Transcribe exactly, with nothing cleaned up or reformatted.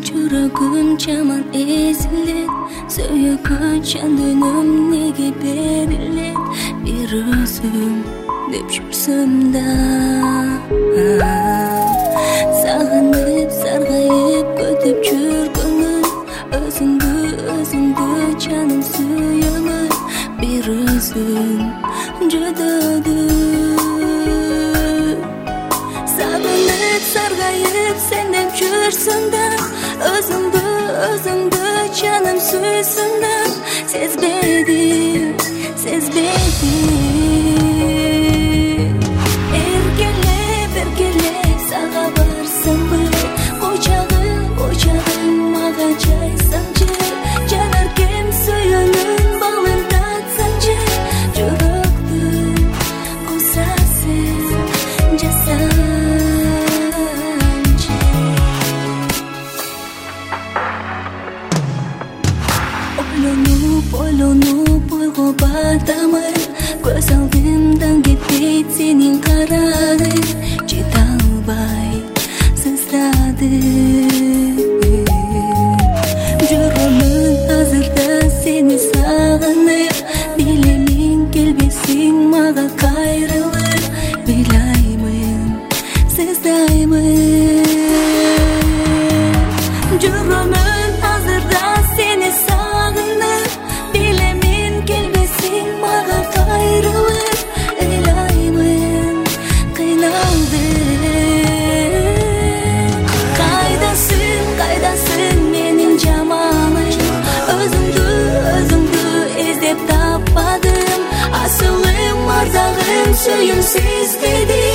Жүрөгүм жаман эзилет, сүйөгүн жандыным неге берилет, бир өзүм деп жүрсөм да. Сагынып, саргайып күтүп жүргөнүм, өзүңдү, өзүңдү жаным сүйөмүн, бир өзүм жөдөөдү. Сагынып, саргайып сен деп жүрсөм да, özündü, özündü canım suysundu. Sezmedim, sezmedim. Erkelep, erkelep sağa varsam bir, ocağım, ocağım mağa caysancı, janar kem suyunun bağın tatsancı, жүрөктү кусасың жасаң. Ойлонуп, ойлонуп ойго батамын, көз алдымдан кетпейт сенин карагың, жете албай сыздадым. Жүрөмүн азырда сени сагынып, билемин келбесиң мага кайрылып, билаймын сыздаймын. Жүрөмүн азырда сени сагынып, билемин келбесиң мага кайрылып, ыйлаймын кыйналдым. Кайдасың, кайдасың менин жамалым, өзүңдү, өзүңдү издеп таппадым, асылым, ардагым, сүйүм сезбедим.